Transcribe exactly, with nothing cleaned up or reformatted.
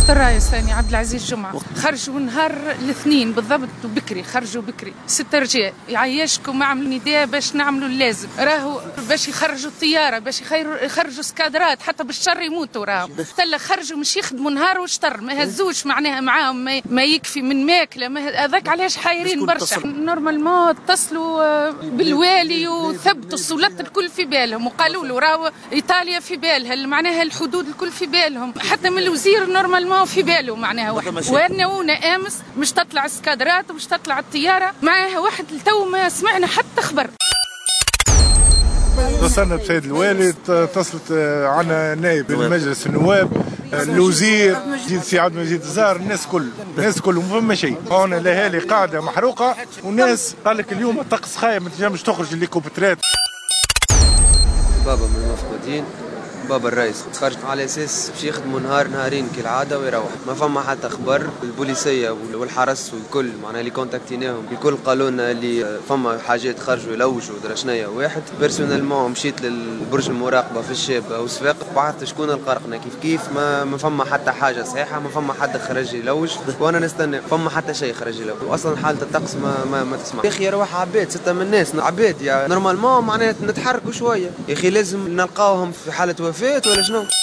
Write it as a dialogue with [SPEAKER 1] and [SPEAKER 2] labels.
[SPEAKER 1] أخت الرئيس ثاني عبد العزيز جمعة خرجوا نهار الاثنين بالضبط وبكري، خرجوا بكري ستة رجال يعيشكم عملوا نداء باش نعملوا اللازم، راهو باش يخرجوا الطيارة، باش يخرجوا سكادرات حتى بالشر يموتوا، راهو تلا خرجوا مش يخدموا نهار وشطر، ما هزوش معناها معاهم ما, ما يكفي من ماكلة، ما هذاك علاش حايرين برشا. نورمالمون اتصلوا بالوالي وثبتوا السلطات الكل في بالهم وقالوا له راهو إيطاليا في بالها، معناها الحدود الكل في بالهم، حتى من الوزير نورمالمون في باله معناها واحد، وانونا امس مش تطلع السكادرات ومش تطلع الطياره معاها واحد، تو ما سمعنا حتى خبر.
[SPEAKER 2] اتصلنا بسيد الوالي، اتصلت عنا نائب المجلس النواب، الوزير سي عبد المجيد الزهر، الناس كل الناس كل ما فما شيء. هون الاهالي قاعده محروقه والناس قال لك اليوم الطقس خايب ما تنجمش تخرج الليكوبترات.
[SPEAKER 3] بابا من المفقودين، بابا الرئيس خرج على اساس باش يخدموا نهار نهارين كالعاده ويروح، ما فما حتى خبر. البوليسيه والحرس والكل معناها اللي كونتاكتيناهم الكل قالوا لنا اللي فما حاجات خرجوا يلوجوا درا شنيا. واحد بيرسونيلمون مشيت للبرج المراقبه في الشابه وصفاق، بعثت شكون القرقنا كيف كيف، ما ما فما حتى حاجه صحيحه، ما فما حد خرج يلوج وانا نستنى فما حتى شيء خرج يلوج. واصلا حاله الطقس ما ما, ما تسمع يا اخي، روح عباد سته من الناس عباد يعني نورمالمون معناها نتحركوا شويه يا اخي، لازم نلقاوهم في حاله وفاه ولا شنو.